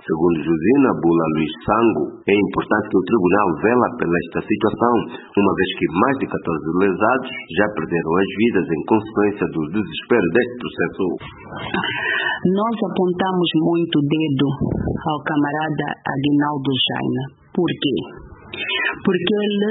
Segundo Josina Bula Luís Sango, é importante que o tribunal vela pela esta situação, uma vez que mais de 14 lesados já perderam as vidas em consequência do desespero deste processo. Nós apontamos muito o dedo ao camarada Aguinaldo Jaina. Por quê? Porque ele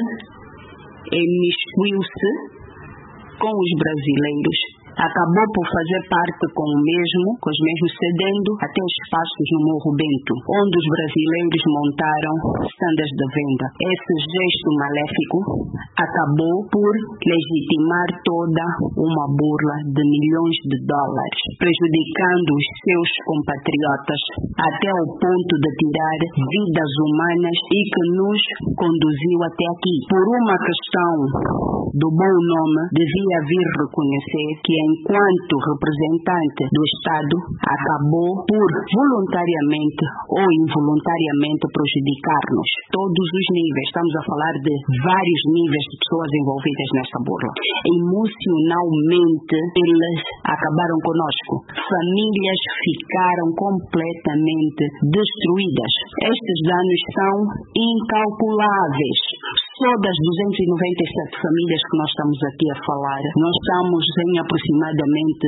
emiscuiu-se com os brasileiros, acabou por fazer parte com os mesmos cedendo até espaços no Morro Bento, onde os brasileiros montaram stands de venda. Esse gesto maléfico acabou por legitimar toda uma burla de milhões de dólares, prejudicando os seus compatriotas até o ponto de tirar vidas humanas e que nos conduziu até aqui. Por uma questão do bom nome, devia vir reconhecer que enquanto representante do Estado, acabou por voluntariamente ou involuntariamente prejudicar-nos. Todos os níveis, estamos a falar de vários níveis de pessoas envolvidas nesta burla. Emocionalmente, eles acabaram conosco. Famílias ficaram completamente destruídas. Estes danos são incalculáveis. Só das 297 famílias que nós estamos aqui a falar, nós estamos em aproximadamente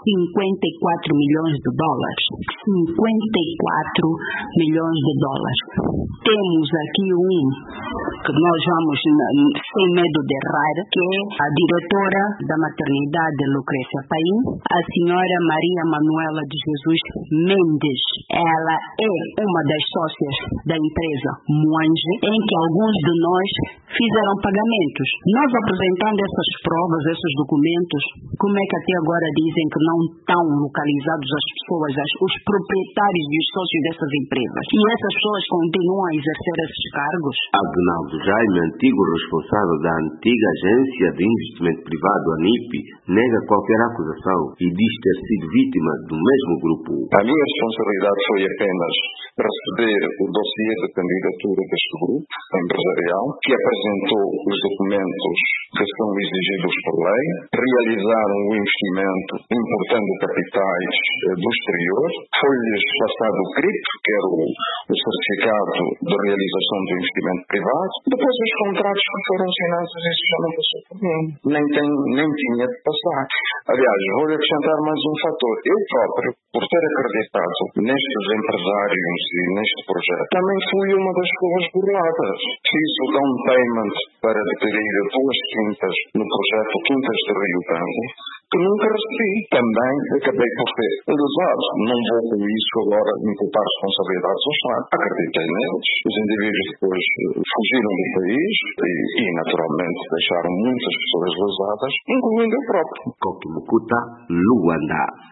54 milhões de dólares. 54 milhões de dólares. Temos aqui que nós vamos, sem medo de errar, que é a diretora da maternidade Lucrécia Paim, a senhora Maria Manuela de Jesus Mendes. Ela é uma das sócias da empresa Moange, em que alguns de nós fizeram pagamentos. Nós apresentando essas provas, esses documentos, como é que até agora dizem que não estão localizados as pessoas, os proprietários e os sócios dessas empresas? E essas pessoas continuam a exercer esses cargos? Aguinaldo Jaime, antigo responsável da antiga agência de investimento privado, ANIP, nega qualquer acusação e diz ter sido vítima do mesmo grupo. A minha responsabilidade foi apenas receber o dossiê de candidatura deste grupo empresarial, que apresentou os documentos que são exigidos por lei, realizar um investimento importando capitais do exterior, foi-lhes passado o CRIP, que era o certificado de realização do investimento privado, depois os contratos que foram assinados, isso já não passou por mim, nem tinha de passar. Aliás, vou-lhe acrescentar mais um fator. Eu próprio, por ter acreditado nestes empresários e neste projeto, também fui uma das pessoas burladas. Fiz o down payment para adquirir 2 quintas no projeto Quintas de Rio Grande, que nunca recebi. Também acabei por ser lesado. Não vou com isso agora imputar responsabilidades ao Estado. Acreditei neles. Os indivíduos depois fugiram do país e naturalmente deixaram muitas pessoas lesadas, incluindo eu próprio. Koki Mukuta, Luanda.